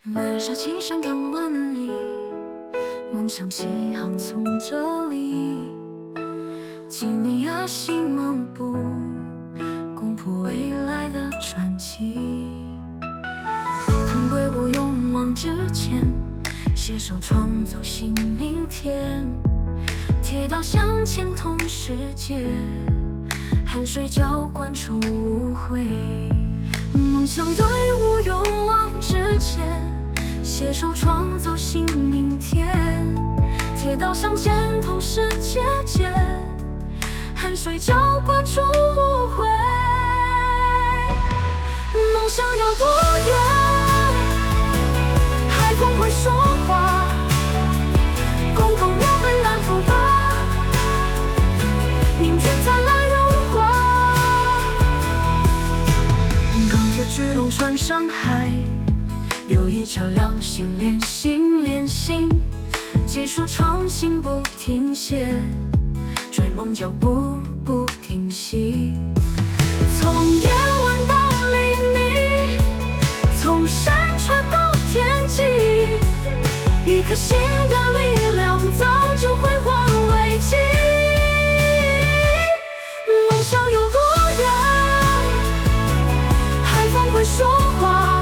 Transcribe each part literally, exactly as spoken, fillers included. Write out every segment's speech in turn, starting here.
漫沙青山刚万里，梦想起航从这里。几年呀，心漫步，攻破未来的传奇。同归无勇往直前，携手创造新明天。铁道向前同世界，汗水浇灌出无悔。梦想队伍勇往直前，携手创造新明天。铁道向前同世界间，汗水浇灌出无悔。梦想有多远，海风会说话，共同描绘蓝图吧，明天灿烂荣华。钢铁巨龙穿山海，友谊桥梁心连心连心，技术创新不停歇，追梦脚步不停息。从夜晚到黎明，从山川到天际，一颗心的力量早就会化为记忆。梦想有多远，海风会说话，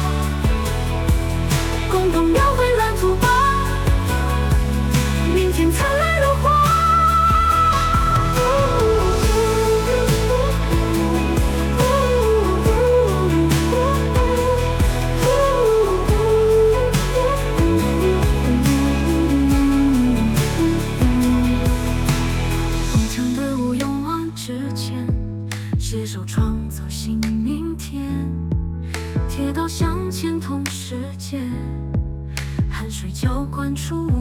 共同描绘蓝图吧，明天灿烂如花。梦想队伍勇往直前，携手创造新明天。铁道向前同世界，汗水浇灌出